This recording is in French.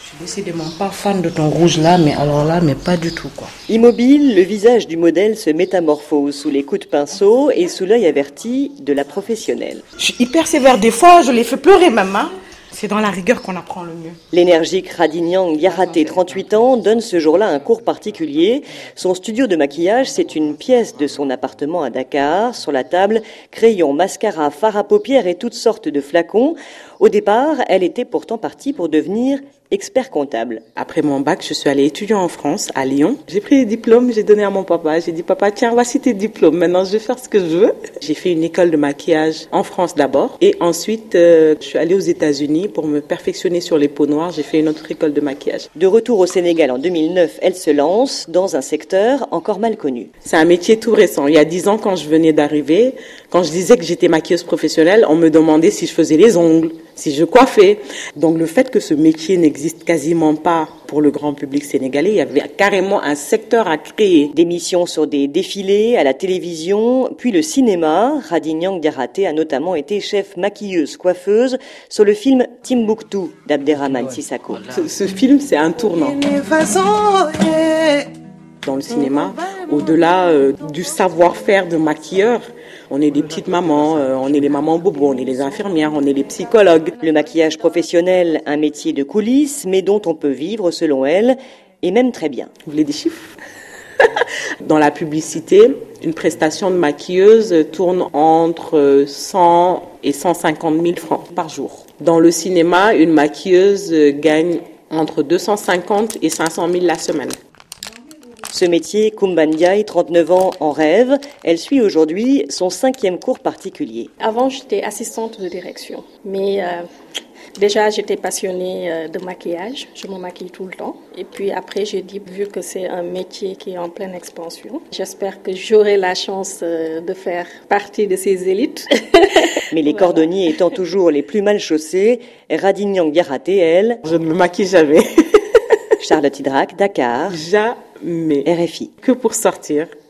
Je suis décidément pas fan de ton rouge là, mais alors là, mais pas du tout quoi. Immobile, le visage du modèle se métamorphose sous les coups de pinceau et sous l'œil averti de la professionnelle. Je suis hyper sévère des fois, je les fais pleurer même. C'est dans la rigueur qu'on apprend le mieux. L'énergique Radinyang Yaraté, 38 ans, donne ce jour-là un cours particulier. Son studio de maquillage, c'est une pièce de son appartement à Dakar. Sur la table, crayons, mascara, fard à paupières et toutes sortes de flacons. Au départ, elle était pourtant partie pour devenir expert comptable. Après mon bac, je suis allée étudier en France, à Lyon. J'ai pris les diplômes, j'ai donné à mon papa. J'ai dit, papa, tiens, voici tes diplômes. Maintenant, je vais faire ce que je veux. J'ai fait une école de maquillage en France d'abord. Et ensuite, je suis allée aux États-Unis pour me perfectionner sur les peaux noires. J'ai fait une autre école de maquillage. De retour au Sénégal en 2009, elle se lance dans un secteur encore mal connu. C'est un métier tout récent. Il y a 10 ans, quand je venais d'arriver, quand je disais que j'étais maquilleuse professionnelle, on me demandait si je faisais les ongles, si je coiffais. Donc le fait que ce métier n'existe quasiment pas pour le grand public sénégalais, il y avait carrément un secteur à créer. Des missions sur des défilés, à la télévision, puis le cinéma. Radinyang Yaraté a notamment été chef maquilleuse, coiffeuse sur le film Timbuktu d'Abderrahmane Sissako. Ce film, c'est un tournant. Dans le cinéma, au-delà du savoir-faire de maquilleur, on est des petites mamans, on est les mamans bobos, on est les infirmières, on est les psychologues. Le maquillage professionnel, un métier de coulisses, mais dont on peut vivre, selon elle, et même très bien. Vous voulez des chiffres ? Dans la publicité, une prestation de maquilleuse tourne entre 100 et 150 000 francs par jour. Dans le cinéma, une maquilleuse gagne entre 250 et 500 000 la semaine. Ce métier, Koumba Ndiaye, 39 ans, en rêve. Elle suit aujourd'hui son 5e cours particulier. Avant, j'étais assistante de direction. Mais déjà, j'étais passionnée de maquillage. Je me maquille tout le temps. Et puis après, j'ai dit, vu que c'est un métier qui est en pleine expansion, j'espère que j'aurai la chance de faire partie de ces élites. Mais les cordonniers étant toujours les plus mal chaussés, Radinyang Yaraté, elle... Je ne me maquille jamais. Charlotte Hydrac, Dakar. Jamais. RFI. Que pour sortir.